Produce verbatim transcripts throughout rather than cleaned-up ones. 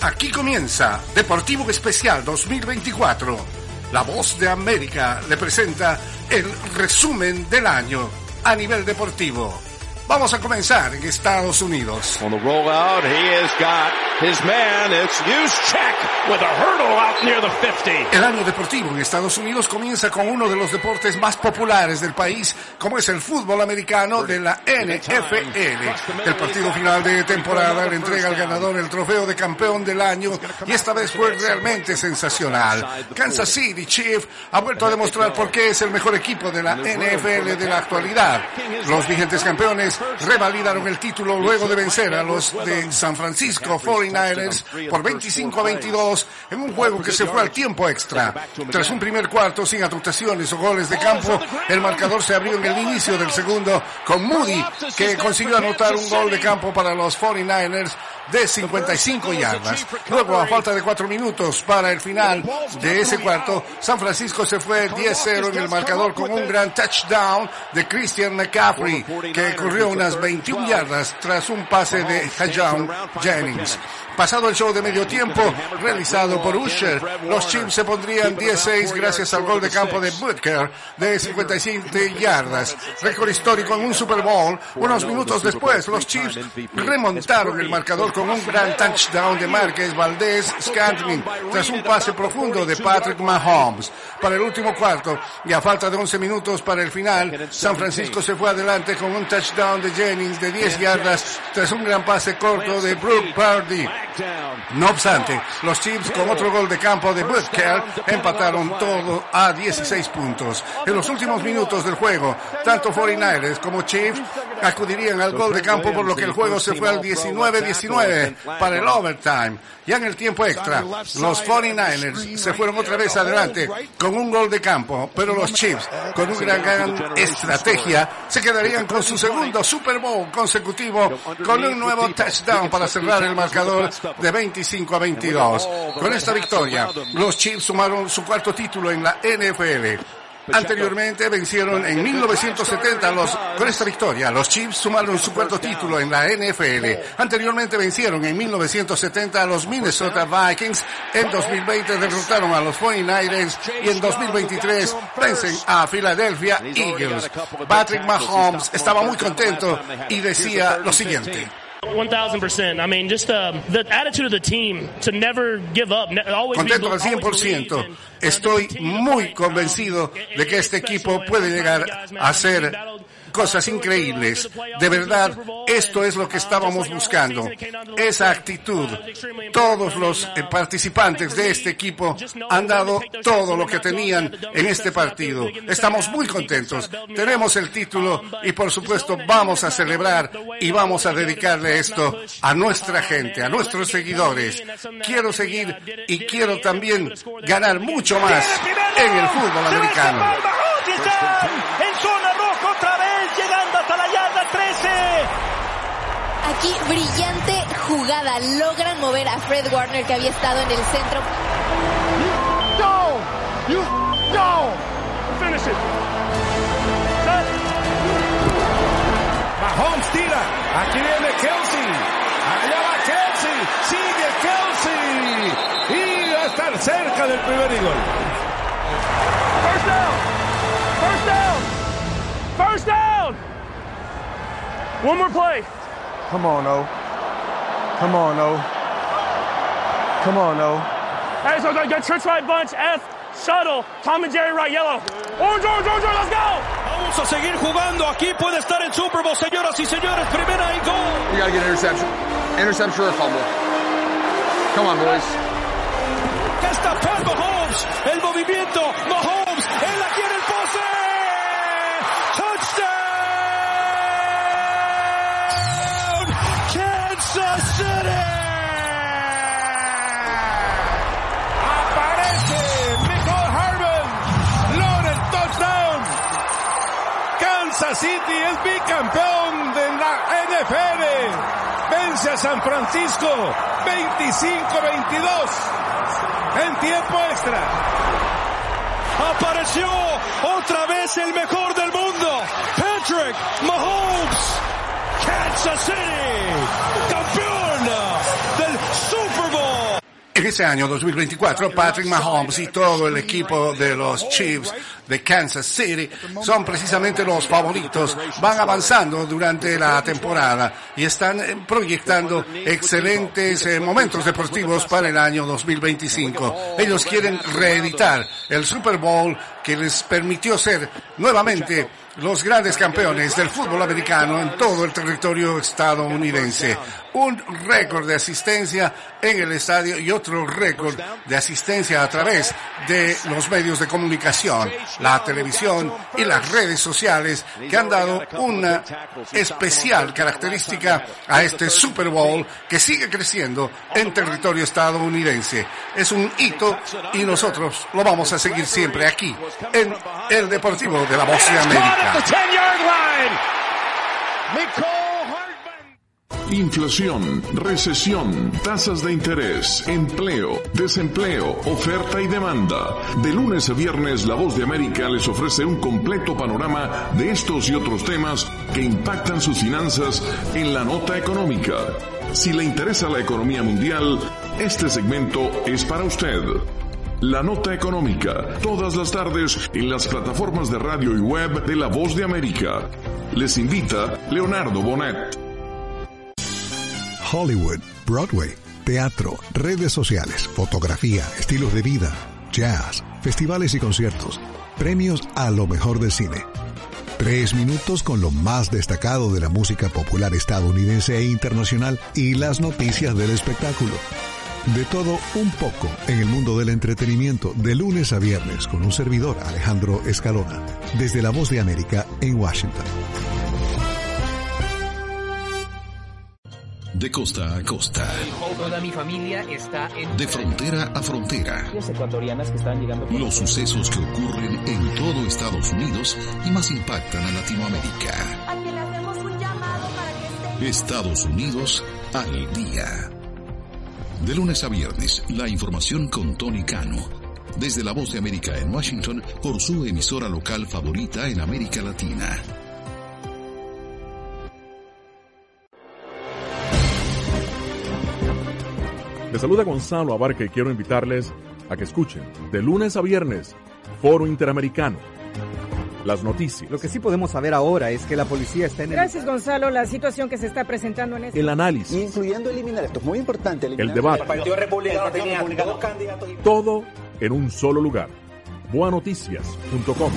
Aquí comienza Deportivo Especial dos mil veinticuatro. La Voz de América le presenta el resumen del año a nivel deportivo. Vamos a comenzar en Estados Unidos. On the rollout, he has got his man. It's Juszczyk with a hurdle out near the fifty. El año deportivo en Estados Unidos comienza con uno de los deportes más populares del país, como es el fútbol americano de la N F L. El partido final de temporada le entrega al ganador el trofeo de campeón del año y esta vez fue realmente sensacional. Kansas City Chiefs ha vuelto a demostrar por qué es el mejor equipo de la N F L de la actualidad. Los vigentes campeones revalidaron el título luego de vencer a los de San Francisco cuarenta y nueve ers por veinticinco a veintidós en un juego que se fue al tiempo extra. Tras un primer cuarto sin anotaciones o goles de campo, el marcador se abrió en el inicio del segundo con Moody, que consiguió anotar un gol de campo para los cuarenta y nueve ers de cincuenta y cinco yardas. Luego, a falta de cuatro minutos para el final de ese cuarto, San Francisco se fue diez cero en el marcador con un gran touchdown de Christian McCaffrey, que corrió unas veintiuna yardas tras un pase de Hajan Jennings. Pasado el show de medio tiempo realizado por Usher, los Chiefs se pondrían diez seis gracias al gol de campo de Butker de cincuenta y siete yardas. Récord histórico en un Super Bowl. Unos minutos después, los Chiefs remontaron el marcador con un gran touchdown de Márquez Valdez-Scantling tras un pase profundo de Patrick Mahomes. Para el último cuarto y a falta de once minutos para el final, San Francisco se fue adelante con un touchdown de Jennings de diez yardas tras un gran pase corto de Brock Purdy. No obstante, los Chiefs con otro gol de campo de Butker empataron todo a dieciséis puntos. En los últimos minutos del juego, tanto cuarenta y nueve ers como Chiefs acudirían al gol de campo, por lo que el juego se fue al diecinueve diecinueve para el overtime. Ya en el tiempo extra, los cuarenta y nueve ers se fueron otra vez adelante con un gol de campo, pero los Chiefs, con una gran estrategia, se quedarían con su segundo Super Bowl consecutivo con un nuevo touchdown para cerrar el marcador de veinticinco a veintidós. Con esta victoria, los Chiefs sumaron su cuarto título en la N F L. Anteriormente vencieron en mil novecientos setenta los, con esta victoria, los Chiefs sumaron su cuarto título en la N F L. Anteriormente vencieron en mil novecientos setenta a los Minnesota Vikings, en dos mil veinte derrotaron a los cuarenta y nueve ers y en dos mil veintitrés vencen a Philadelphia Eagles. Patrick Mahomes estaba muy contento y decía lo siguiente. one thousand percent. I mean, just uh, the attitude of the team to never give up. Always Contento al cien por ciento. Estoy muy convencido de que este equipo puede llegar a ser cosas increíbles. De verdad, esto es lo que estábamos buscando. Esa actitud. Todos los eh, participantes de este equipo han dado todo lo que tenían en este partido. Estamos muy contentos. Tenemos el título y por supuesto vamos a celebrar y vamos a dedicarle esto a nuestra gente, a nuestros seguidores. Quiero seguir y quiero también ganar mucho más en el fútbol americano. En zona roja otra vez, llegando hasta la yarda trece. Aquí, brillante jugada. Logran mover a Fred Warner, que había estado en el centro. ¡No! ¡You no! ¡Finish it! Set. Mahomes tira. Aquí viene Kelsey. Allá va Kelsey. Sigue Kelsey. Y va a estar cerca del primer y gol. First down! First down! First down! One more play. Come on, O. Come on, O. Come on, O. Hey, so got trick right bunch, F, shuttle, Tom and Jerry right, yellow. Orange, orange, orange, let's go! Vamos a seguir jugando. Aquí puede estar el Super Bowl, señoras y señores. Primera y gol. We gotta get an interception. Interception or a fumble. Come on, boys. ¿Qué está Pat Mahomes? El movimiento. Mahomes. Él aquí en el pase. Touchdown. Kansas City. Aparece Mecole Hardman. Loren touchdown. Kansas City es bicampeón de la N F L. Vence a San Francisco veinticinco a veintidós en tiempo extra. Apareció otra vez el mejor del mundo, Patrick Mahomes. Kansas City, campeón del Super Bowl. En este año dos mil veinticuatro, Patrick Mahomes y todo el equipo de los Chiefs de Kansas City son precisamente los favoritos. Van avanzando durante la temporada y están proyectando excelentes eh, momentos deportivos para el año dos mil veinticinco. Ellos quieren reeditar el Super Bowl que les permitió ser nuevamente los grandes campeones del fútbol americano en todo el territorio estadounidense. Un récord de asistencia en el estadio y otro récord de asistencia a través de los medios de comunicación, la televisión y las redes sociales, que han dado una especial característica a este Super Bowl que sigue creciendo en territorio estadounidense. Es un hito y nosotros lo vamos a seguir siempre aquí en el Deportivo de la Voz de América. Inflación, recesión, tasas de interés, empleo, desempleo, oferta y demanda. De lunes a viernes, La Voz de América les ofrece un completo panorama de estos y otros temas que impactan sus finanzas en la nota económica. Si le interesa la economía mundial, este segmento es para usted. La Nota Económica, todas las tardes en las plataformas de radio y web de La Voz de América. Les invita Leonardo Bonet. Hollywood, Broadway, teatro, redes sociales, fotografía, estilos de vida, jazz, festivales y conciertos, premios a lo mejor del cine. Tres minutos con lo más destacado de la música popular estadounidense e internacional y las noticias del espectáculo. De todo un poco en el mundo del entretenimiento, de lunes a viernes, con un servidor, Alejandro Escalona, desde La Voz de América en Washington. De costa a costa. Toda mi familia está en... De frontera a frontera. Las ecuatorianas que están llegando... Los sucesos que ocurren en todo Estados Unidos y más impactan a Latinoamérica. A que le hacemos un llamado para que esté... Estados Unidos al día. De lunes a viernes, la información con Tony Cano. Desde La Voz de América en Washington, por su emisora local favorita en América Latina. Les saluda Gonzalo Abarca y quiero invitarles a que escuchen de lunes a viernes Foro Interamericano. Las noticias. Lo que sí podemos saber ahora es que la policía está en el... Gracias, Gonzalo. La situación que se está presentando en este... El análisis. Incluyendo eliminar, esto es muy importante. El debate. El Partido Republicano tenía dos candidatos. Todo en un solo lugar. boa noticias punto com.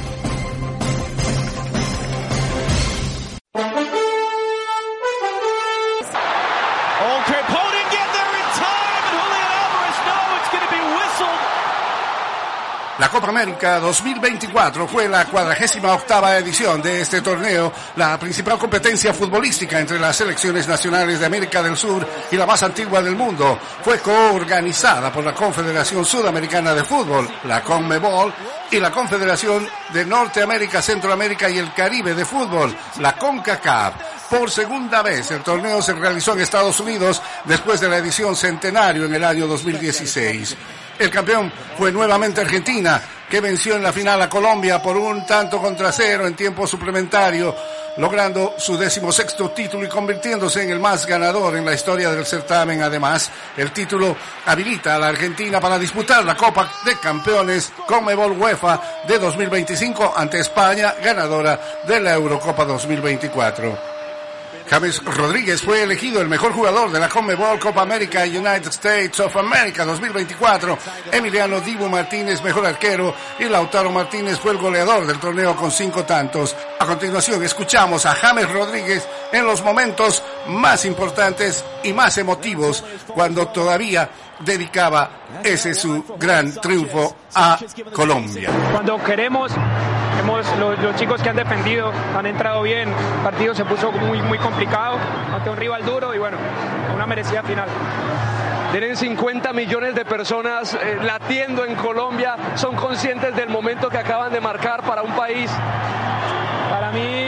La Copa América dos mil veinticuatro fue la cuadragésima octava edición de este torneo, la principal competencia futbolística entre las selecciones nacionales de América del Sur y la más antigua del mundo. Fue coorganizada por la Confederación Sudamericana de Fútbol, la CONMEBOL, y la Confederación de Norteamérica, Centroamérica y el Caribe de Fútbol, la CONCACAF. Por segunda vez el torneo se realizó en Estados Unidos después de la edición centenario en el año dos mil dieciséis. El campeón fue nuevamente Argentina, que venció en la final a Colombia por un tanto contra cero en tiempo suplementario, logrando su decimosexto título y convirtiéndose en el más ganador en la historia del certamen. Además, el título habilita a la Argentina para disputar la Copa de Campeones CONMEBOL UEFA de dos mil veinticinco ante España, ganadora de la Eurocopa dos mil veinticuatro. James Rodríguez fue elegido el mejor jugador de la CONMEBOL Copa América United States of America dos mil veinticuatro. Emiliano Dibu Martínez, mejor arquero, y Lautaro Martínez fue el goleador del torneo con cinco tantos. A continuación escuchamos a James Rodríguez en los momentos más importantes y más emotivos, cuando todavía dedicaba ese su gran triunfo a Colombia. Cuando queremos, hemos, los, los chicos que han defendido han entrado bien, el partido se puso muy, muy complicado ante un rival duro y bueno, una merecida final. Tienen cincuenta millones de personas eh, latiendo en Colombia, son conscientes del momento que acaban de marcar para un país. Para mí...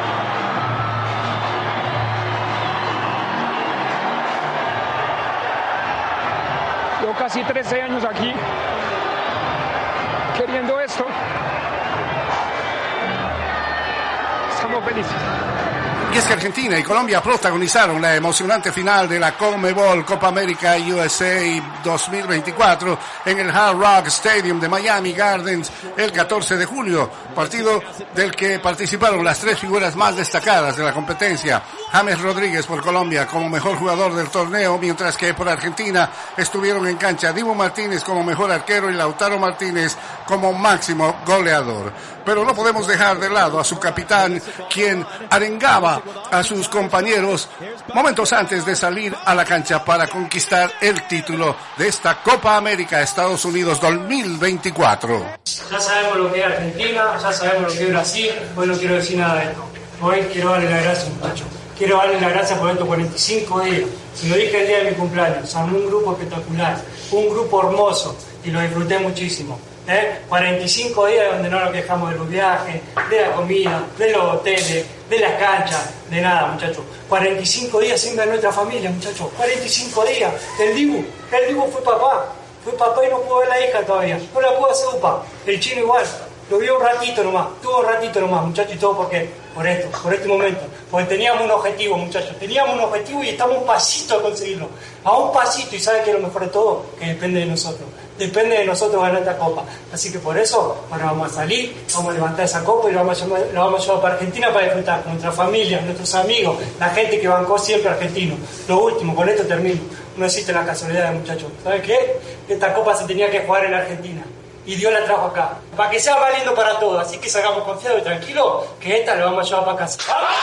Llevo casi trece años aquí queriendo esto. Estamos felices. Y es que Argentina y Colombia protagonizaron la emocionante final de la Conmebol Copa América U S A dos mil veinticuatro en el Hard Rock Stadium de Miami Gardens el catorce de julio, partido del que participaron las tres figuras más destacadas de la competencia. James Rodríguez por Colombia como mejor jugador del torneo, mientras que por Argentina estuvieron en cancha Dibu Martínez como mejor arquero y Lautaro Martínez como máximo goleador. Pero no podemos dejar de lado a su capitán, quien arengaba a sus compañeros momentos antes de salir a la cancha para conquistar el título de esta Copa América Estados Unidos dos mil veinticuatro. Ya sabemos lo que es Argentina, ya sabemos lo que es Brasil, hoy no quiero decir nada de esto. Hoy quiero darle las gracias, muchachos. Quiero darle las gracias por estos cuarenta y cinco días. Se lo dije el día de mi cumpleaños. Armé un grupo espectacular, un grupo hermoso y lo disfruté muchísimo. ¿Eh? cuarenta y cinco días donde no nos quejamos de los viajes, de la comida, de los hoteles, de las canchas, de nada, muchachos. cuarenta y cinco días sin ver a nuestra familia, muchachos. cuarenta y cinco días. El Dibu, el Dibu fue papá. Fue papá y no pudo ver la hija todavía. No la pudo hacer upa. El chino igual. Lo vio un ratito nomás. Tuvo un ratito nomás, muchachos. Y todo porque, por esto, por este momento. Porque teníamos un objetivo, muchachos. Teníamos un objetivo y estamos un pasito a conseguirlo. A un pasito. Y ¿sabe qué es lo mejor de todo? Que depende de nosotros. Depende de nosotros ganar esta copa. Así que por eso, ahora vamos a salir, vamos a levantar esa copa y la vamos a llevar, la vamos a llevar para Argentina para disfrutar con nuestra familia, nuestros amigos, la gente que bancó siempre argentino. Lo último, con esto termino. No existe la casualidad, muchachos. ¿Saben qué? Esta copa se tenía que jugar en Argentina. Y Dios la trajo acá. Para que sea más lindo para todos. Así que salgamos confiados y tranquilos que esta la vamos a llevar para casa.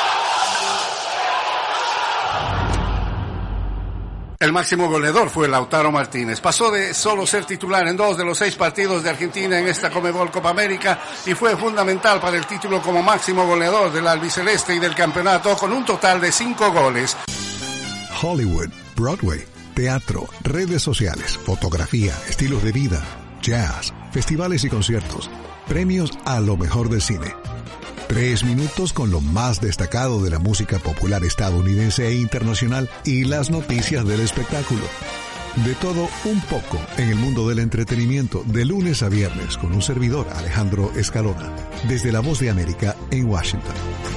El máximo goleador fue Lautaro Martínez. Pasó de solo ser titular en dos de los seis partidos de Argentina en esta Conmebol Copa América y fue fundamental para el título como máximo goleador del albiceleste y del campeonato con un total de cinco goles. Hollywood, Broadway, teatro, redes sociales, fotografía, estilos de vida, jazz, festivales y conciertos, premios a lo mejor del cine. Tres minutos con lo más destacado de la música popular estadounidense e internacional y las noticias del espectáculo. De todo un poco en el mundo del entretenimiento de lunes a viernes con un servidor, Alejandro Escalona, desde La Voz de América en Washington.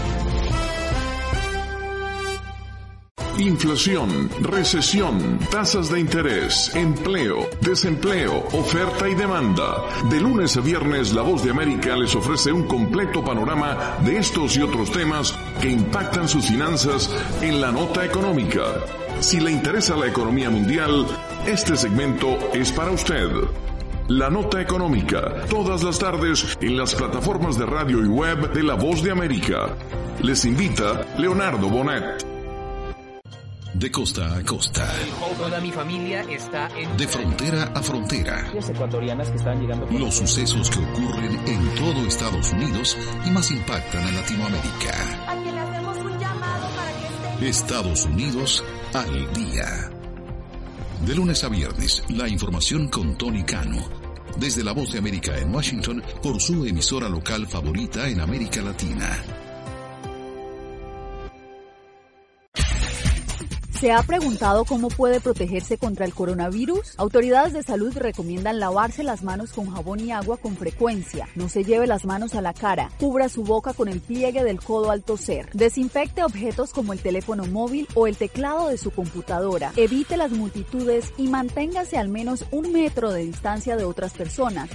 Inflación, recesión, tasas de interés, empleo, desempleo, oferta y demanda. De lunes a viernes, La Voz de América les ofrece un completo panorama de estos y otros temas que impactan sus finanzas en la nota económica. Si le interesa la economía mundial, este segmento es para usted. La Nota Económica, todas las tardes en las plataformas de radio y web de La Voz de América. Les invita Leonardo Bonet. De costa a costa. Toda mi familia está en... De frontera a frontera. Las ecuatorianas que están llegando... Los sucesos que ocurren en todo Estados Unidos y más impactan a Latinoamérica. A quien le hacemos un llamado para que esté... Estados Unidos al día. De lunes a viernes, la información con Tony Cano. Desde La Voz de América en Washington, por su emisora local favorita en América Latina. ¿Se ha preguntado cómo puede protegerse contra el coronavirus? Autoridades de salud recomiendan lavarse las manos con jabón y agua con frecuencia. No se lleve las manos a la cara. Cubra su boca con el pliegue del codo al toser. Desinfecte objetos como el teléfono móvil o el teclado de su computadora. Evite las multitudes y manténgase al menos un metro de distancia de otras personas.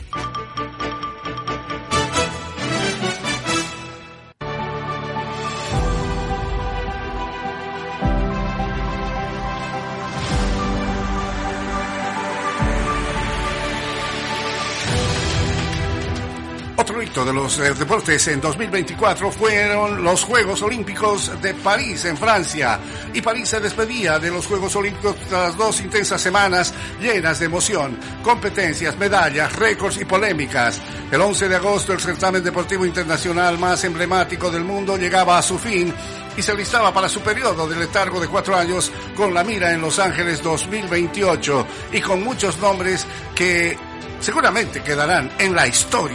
Otro hito de los eh, deportes en dos mil veinticuatro fueron los Juegos Olímpicos de París en Francia. Y París se despedía de los Juegos Olímpicos tras dos intensas semanas llenas de emoción, competencias, medallas, récords y polémicas. El once de agosto el certamen deportivo internacional más emblemático del mundo llegaba a su fin y se alistaba para su periodo de letargo de cuatro años con la mira en Los Ángeles dos mil veintiocho y con muchos nombres que seguramente quedarán en la historia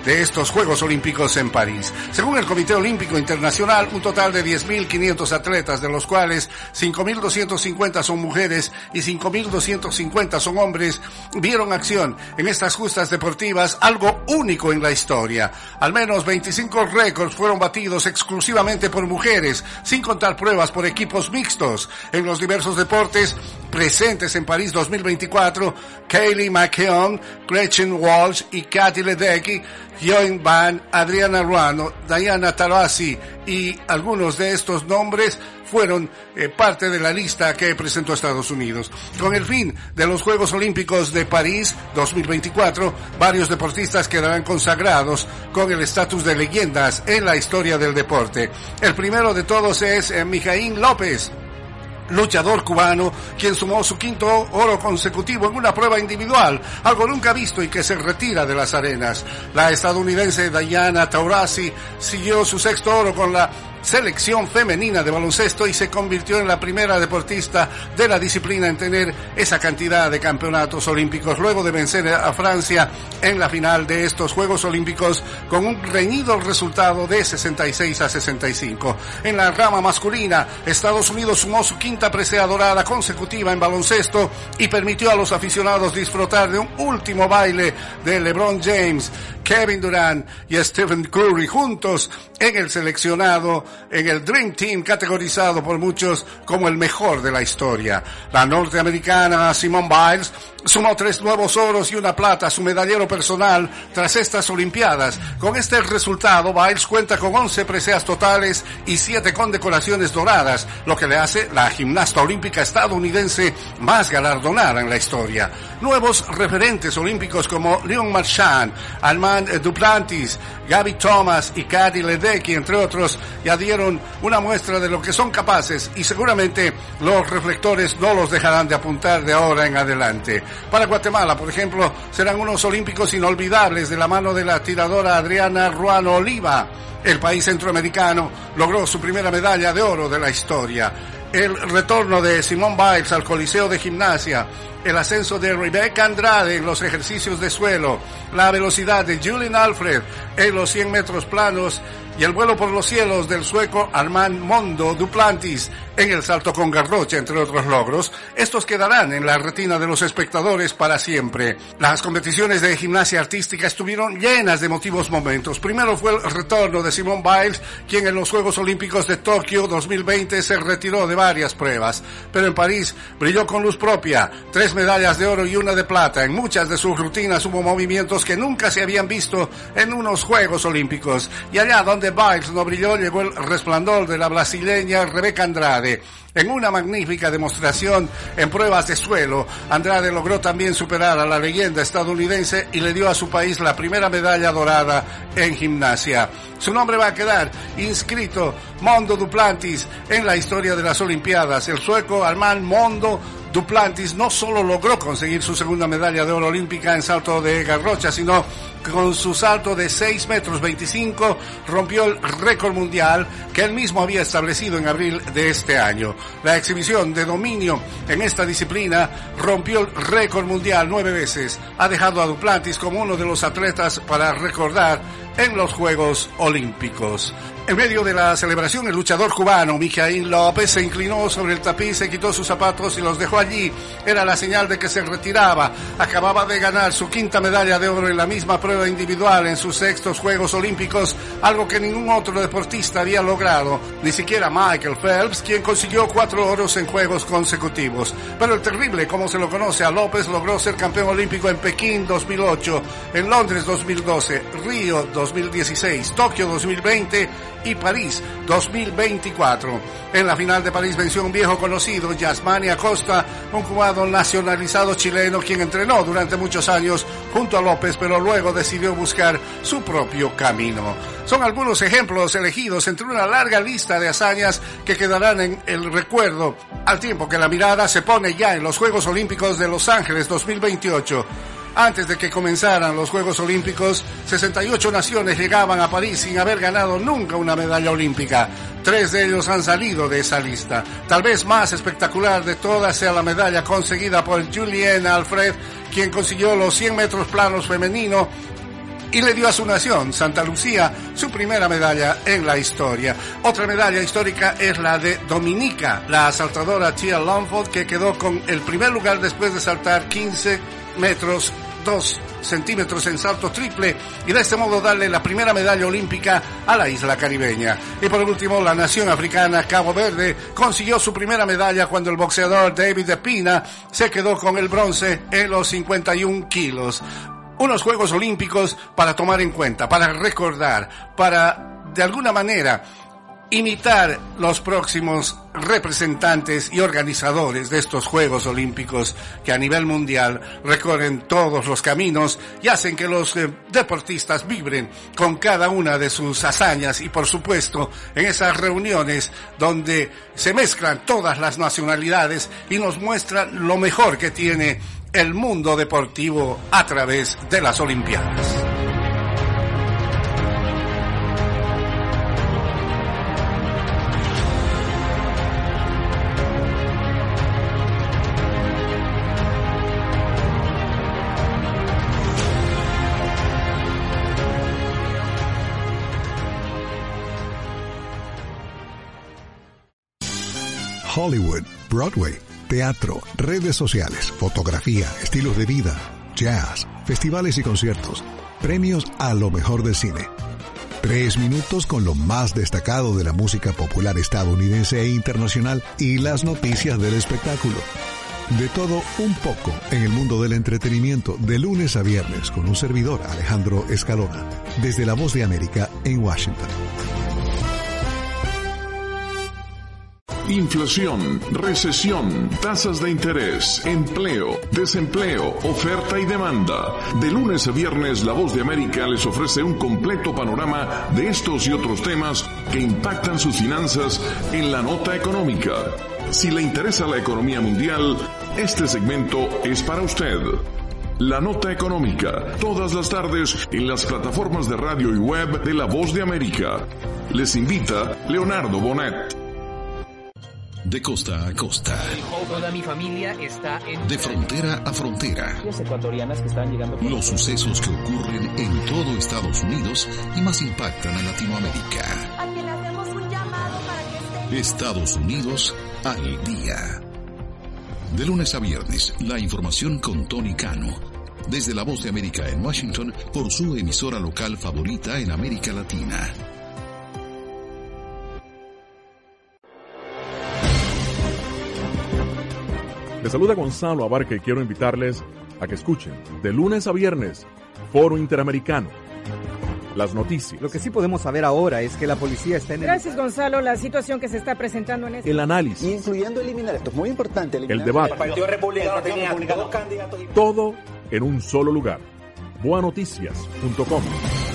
de estos Juegos Olímpicos en París. Según el Comité Olímpico Internacional, un total de diez mil quinientos atletas, de los cuales cinco mil doscientos cincuenta son mujeres y cinco mil doscientos cincuenta son hombres, vieron acción en estas justas deportivas, algo único en la historia. Al menos veinticinco récords fueron batidos exclusivamente por mujeres, sin contar pruebas por equipos mixtos. En los diversos deportes presentes en París dos mil veinticuatro, Kaylee McKeown, Gretchen Walsh y Katy Ledecky, Joan Van, Adriana Ruano, Diana Taurasi y algunos de estos nombres fueron eh, parte de la lista que presentó Estados Unidos. Con el fin de los Juegos Olímpicos de París dos mil veinticuatro, varios deportistas quedarán consagrados con el estatus de leyendas en la historia del deporte. El primero de todos es eh, Mijaín López, luchador cubano, quien sumó su quinto oro consecutivo en una prueba individual, algo nunca visto, y que se retira de las arenas. La estadounidense Diana Taurasi siguió su sexto oro con la selección femenina de baloncesto y se convirtió en la primera deportista de la disciplina en tener esa cantidad de campeonatos olímpicos, luego de vencer a Francia en la final de estos Juegos Olímpicos con un reñido resultado de sesenta y seis a sesenta y cinco. En la rama masculina, Estados Unidos sumó su quinta presea dorada consecutiva en baloncesto y permitió a los aficionados disfrutar de un último baile de LeBron James, Kevin Durant y Stephen Curry juntos en el seleccionado, en el Dream Team, categorizado por muchos como el mejor de la historia. La norteamericana Simone Biles sumó tres nuevos oros y una plata a su medallero personal tras estas Olimpiadas. Con este resultado, Biles cuenta con once preseas totales y siete condecoraciones doradas, lo que le hace la gimnasta olímpica estadounidense más galardonada en la historia. Nuevos referentes olímpicos como Leon Marchand, Armand Duplantis, Gabby Thomas y Katy Ledecky, entre otros, ya dieron una muestra de lo que son capaces, y seguramente los reflectores no los dejarán de apuntar de ahora en adelante. Para Guatemala, por ejemplo, serán unos olímpicos inolvidables de la mano de la tiradora Adriana Ruano Oliva. El país centroamericano logró su primera medalla de oro de la historia. El retorno de Simone Biles al Coliseo de Gimnasia, el ascenso de Rebecca Andrade en los ejercicios de suelo, la velocidad de Julian Alfred en los cien metros planos y el vuelo por los cielos del sueco Armand Mondo Duplantis en el salto con garrocha, entre otros logros, estos quedarán en la retina de los espectadores para siempre. Las competiciones de gimnasia artística estuvieron llenas de emotivos momentos. Primero fue el retorno de Simone Biles, quien en los Juegos Olímpicos de Tokio dos mil veinte se retiró de varias pruebas, pero en París brilló con luz propia, tres medallas de oro y una de plata. En muchas de sus rutinas hubo movimientos que nunca se habían visto en unos Juegos Olímpicos, y allá donde Biles no brilló llegó el resplandor de la brasileña Rebecca Andrade. En una magnífica demostración en pruebas de suelo, Andrade logró también superar a la leyenda estadounidense y le dio a su país la primera medalla dorada en gimnasia. Su nombre va a quedar inscrito, Mondo Duplantis, en la historia de las Olimpiadas. El sueco Armand Mondo Duplantis no solo logró conseguir su segunda medalla de oro olímpica en salto de garrocha, sino con su salto de seis metros veinticinco rompió el récord mundial que él mismo había establecido en abril de este año. La exhibición de dominio en esta disciplina rompió el récord mundial nueve veces. Ha dejado a Duplantis como uno de los atletas para recordar en los Juegos Olímpicos. En medio de la celebración, el luchador cubano Mijaín López se inclinó sobre el tapiz, se quitó sus zapatos y los dejó allí. Era la señal de que se retiraba. Acababa de ganar su quinta medalla de oro en la misma prueba individual en sus sextos Juegos Olímpicos, algo que ningún otro deportista había logrado, ni siquiera Michael Phelps, quien consiguió cuatro oros en Juegos consecutivos. Pero el terrible, como se lo conoce a López, logró ser campeón olímpico en Pekín dos mil ocho, en Londres dos mil doce, Río dos mil dieciséis, Tokio dos mil veinte y París dos mil veinticuatro. En la final de París venció a un viejo conocido, Yasmani Acosta, un cubano nacionalizado chileno, quien entrenó durante muchos años junto a López, pero luego decidió buscar su propio camino. Son algunos ejemplos elegidos entre una larga lista de hazañas que quedarán en el recuerdo, al tiempo que la mirada se pone ya en los Juegos Olímpicos de Los Ángeles dos mil veintiocho. Antes de que comenzaran los Juegos Olímpicos, sesenta y ocho naciones llegaban a París sin haber ganado nunca una medalla olímpica. Tres de ellos han salido de esa lista. Tal vez más espectacular de todas sea la medalla conseguida por Julian Alfred, quien consiguió los cien metros planos femenino y le dio a su nación, Santa Lucía, su primera medalla en la historia. Otra medalla histórica es la de Dominica, la saltadora Tia Longford, que quedó con el primer lugar después de saltar quince metros dos centímetros en salto triple y de este modo darle la primera medalla olímpica a la isla caribeña. Y por último, la nación africana Cabo Verde consiguió su primera medalla cuando el boxeador David de Pina se quedó con el bronce en los cincuenta y un kilos. Unos Juegos Olímpicos para tomar en cuenta, para recordar, para de alguna manera imitar los próximos representantes y organizadores de estos Juegos Olímpicos que a nivel mundial recorren todos los caminos y hacen que los eh, deportistas vibren con cada una de sus hazañas y por supuesto en esas reuniones donde se mezclan todas las nacionalidades y nos muestran lo mejor que tiene el mundo deportivo a través de las Olimpiadas. Hollywood, Broadway, teatro, redes sociales, fotografía, estilos de vida, jazz, festivales y conciertos, premios a lo mejor del cine. Tres minutos con lo más destacado de la música popular estadounidense e internacional y las noticias del espectáculo. De todo un poco en el mundo del entretenimiento de lunes a viernes con un servidor, Alejandro Escalona, desde La Voz de América en Washington. Inflación, recesión, tasas de interés, empleo, desempleo, oferta y demanda. De lunes a viernes, La Voz de América les ofrece un completo panorama de estos y otros temas que impactan sus finanzas en la nota económica. Si le interesa la economía mundial, este segmento es para usted. La Nota Económica, todas las tardes en las plataformas de radio y web de La Voz de América. Les invita Leonardo Bonet. De costa a costa. Toda mi familia está en... De frontera a frontera. Las ecuatorianas que están llegando... Los sucesos que ocurren en todo Estados Unidos y más impactan a Latinoamérica. A quien le hacemos un llamado para que esté... Estados Unidos al día. De lunes a viernes, la información con Tony Cano. Desde La Voz de América en Washington, por su emisora local favorita en América Latina. Les saluda Gonzalo Abarca y quiero invitarles a que escuchen de lunes a viernes Foro Interamericano. Las noticias. Lo que sí podemos saber ahora es que la policía está en el... Gracias, Gonzalo. La situación que se está presentando en este... El análisis. Incluyendo eliminar, esto es muy importante. El debate. El Partido Republicano tenía dos candidatos. Todo en un solo lugar. boa noticias punto com.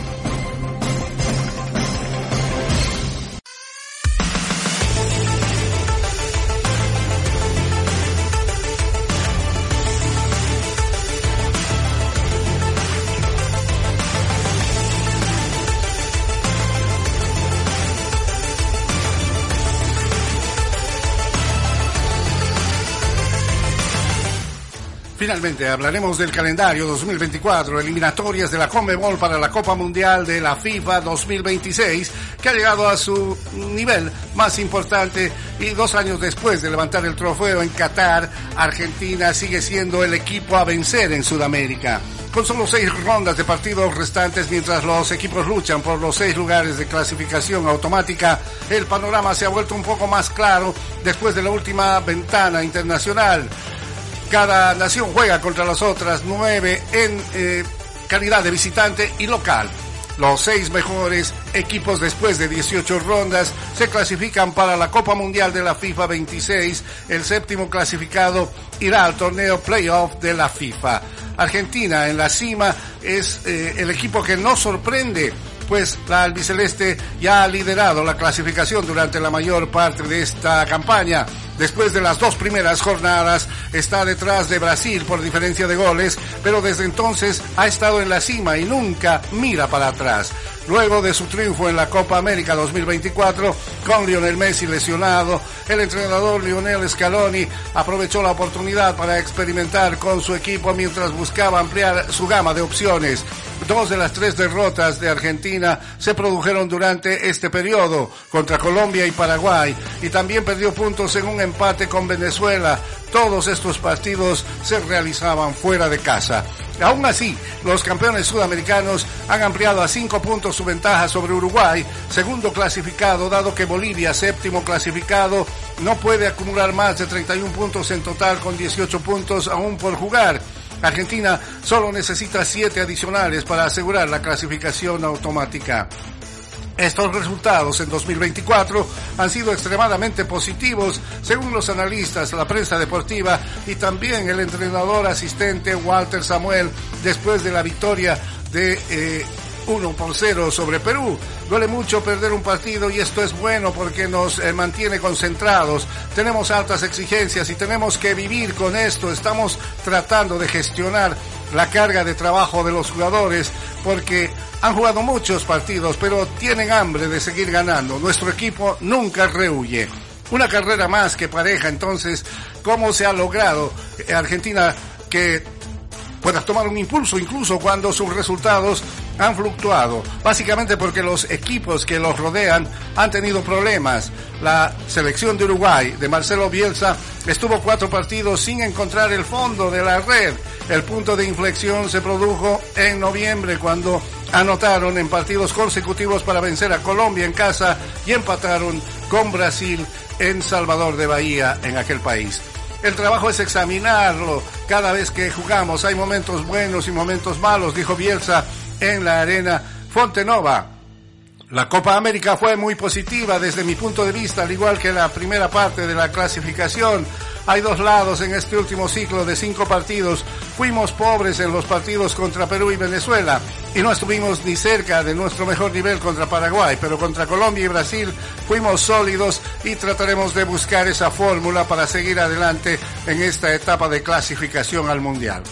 Finalmente hablaremos del calendario dos mil veinticuatro, eliminatorias de la CONMEBOL para la Copa Mundial de la FIFA dos mil veintiséis, que ha llegado a su nivel más importante y dos años después de levantar el trofeo en Qatar, Argentina sigue siendo el equipo a vencer en Sudamérica. Con solo seis rondas de partidos restantes mientras los equipos luchan por los seis lugares de clasificación automática, el panorama se ha vuelto un poco más claro después de la última ventana internacional. Cada nación juega contra las otras nueve en eh, calidad de visitante y local. Los seis mejores equipos después de dieciocho rondas se clasifican para la Copa Mundial de la FIFA veintiséis. El séptimo clasificado irá al torneo playoff de la FIFA. Argentina en la cima es eh, el equipo que nos sorprende, pues la albiceleste ya ha liderado la clasificación durante la mayor parte de esta campaña. Después de las dos primeras jornadas está detrás de Brasil por diferencia de goles, pero desde entonces ha estado en la cima y nunca mira para atrás. luego de su triunfo en la Copa América dos mil veinticuatro, con Lionel Messi lesionado. El entrenador Lionel Scaloni aprovechó la oportunidad para experimentar con su equipo mientras buscaba ampliar su gama de opciones. Dos de las tres derrotas de Argentina se produjeron durante este periodo, contra Colombia y Paraguay, y también perdió puntos en un empate con Venezuela. Todos estos partidos se realizaban fuera de casa. Aún así, los campeones sudamericanos han ampliado a cinco puntos su ventaja sobre Uruguay, segundo clasificado, dado que Bolivia, séptimo clasificado, no puede acumular más de treinta y un puntos en total, con dieciocho puntos aún por jugar. Argentina solo necesita siete adicionales para asegurar la clasificación automática. Estos resultados en dos mil veinticuatro han sido extremadamente positivos, según los analistas, la prensa deportiva y también el entrenador asistente Walter Samuel, después de la victoria de eh, uno por cero sobre Perú. Duele mucho perder un partido y esto es bueno porque nos eh, mantiene concentrados. Tenemos altas exigencias y tenemos que vivir con esto. Estamos tratando de gestionar la carga de trabajo de los jugadores porque han jugado muchos partidos, pero tienen hambre de seguir ganando. Nuestro equipo nunca rehuye. Una carrera más que pareja, entonces, ¿cómo se ha logrado Argentina que pueda tomar un impulso incluso cuando sus resultados han fluctuado? Básicamente porque los equipos que los rodean han tenido problemas. La selección de Uruguay, de Marcelo Bielsa, estuvo cuatro partidos sin encontrar el fondo de la red. El punto de inflexión se produjo en noviembre, cuando anotaron en partidos consecutivos para vencer a Colombia en casa y empataron con Brasil en Salvador de Bahía, en aquel país. El trabajo es examinarlo cada vez que jugamos. Hay momentos buenos y momentos malos, dijo Bielsa en la Arena Fontenova. La Copa América fue muy positiva desde mi punto de vista, al igual que la primera parte de la clasificación. Hay dos lados en este último ciclo de cinco partidos. Fuimos pobres en los partidos contra Perú y Venezuela y no estuvimos ni cerca de nuestro mejor nivel contra Paraguay, pero contra Colombia y Brasil fuimos sólidos y trataremos de buscar esa fórmula para seguir adelante en esta etapa de clasificación al Mundial.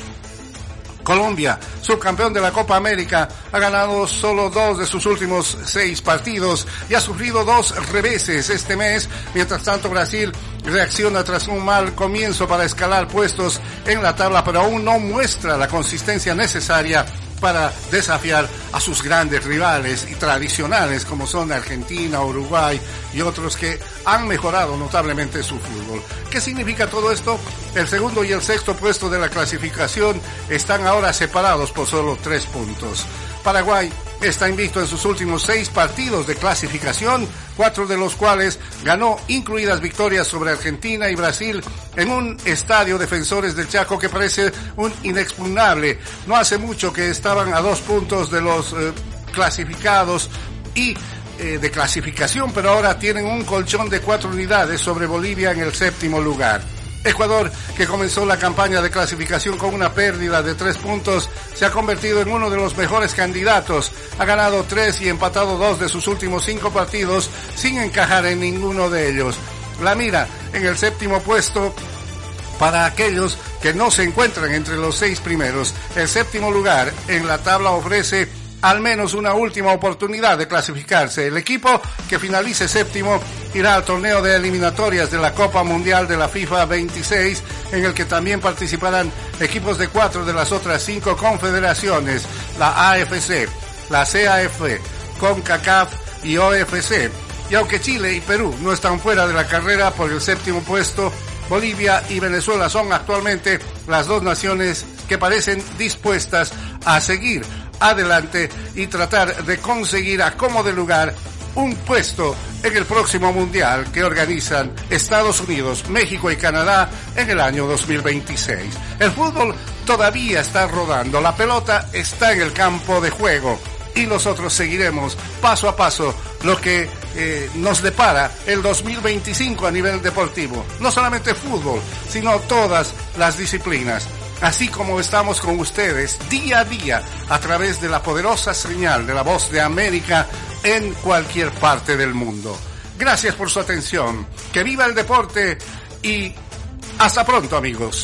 Colombia, subcampeón de la Copa América, ha ganado solo dos de sus últimos seis partidos y ha sufrido dos reveses este mes. Mientras tanto, Brasil reacciona tras un mal comienzo para escalar puestos en la tabla, pero aún no muestra la consistencia necesaria para desafiar a sus grandes rivales y tradicionales como son Argentina, Uruguay y otros que han mejorado notablemente su fútbol. ¿Qué significa todo esto? El segundo y el sexto puesto de la clasificación están ahora separados por solo tres puntos. Paraguay está invicto en sus últimos seis partidos de clasificación, cuatro de los cuales ganó, incluidas victorias sobre Argentina y Brasil en un estadio Defensores del Chaco que parece un inexpugnable. No hace mucho que estaban a dos puntos de los eh, clasificados y eh, de clasificación, pero ahora tienen un colchón de cuatro unidades sobre Bolivia en el séptimo lugar. Ecuador, que comenzó la campaña de clasificación con una pérdida de tres puntos, se ha convertido en uno de los mejores candidatos. Ha ganado tres y empatado dos de sus últimos cinco partidos sin encajar en ninguno de ellos. La mira en el séptimo puesto para aquellos que no se encuentran entre los seis primeros. El séptimo lugar en la tabla ofrece al menos una última oportunidad de clasificarse. El equipo que finalice séptimo irá al torneo de eliminatorias de la Copa Mundial de la FIFA veintiséis, en el que también participarán equipos de cuatro de las otras cinco confederaciones, la A F C, la C A F, CONCACAF y O F C. Y aunque Chile y Perú no están fuera de la carrera por el séptimo puesto, Bolivia y Venezuela son actualmente las dos naciones que parecen dispuestas a seguir adelante y tratar de conseguir a como de lugar un puesto en el próximo Mundial que organizan Estados Unidos, México y Canadá en el año dos mil veintiséis. El fútbol todavía está rodando, la pelota está en el campo de juego y nosotros seguiremos paso a paso lo que eh, nos depara el dos mil veinticinco a nivel deportivo. No solamente fútbol, sino todas las disciplinas. Así como estamos con ustedes día a día a través de la poderosa señal de la Voz de América en cualquier parte del mundo. Gracias por su atención. Que viva el deporte y hasta pronto, amigos.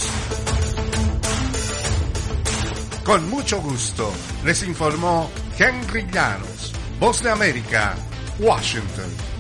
Con mucho gusto les informó Henry Llanos. Voz de América, Washington.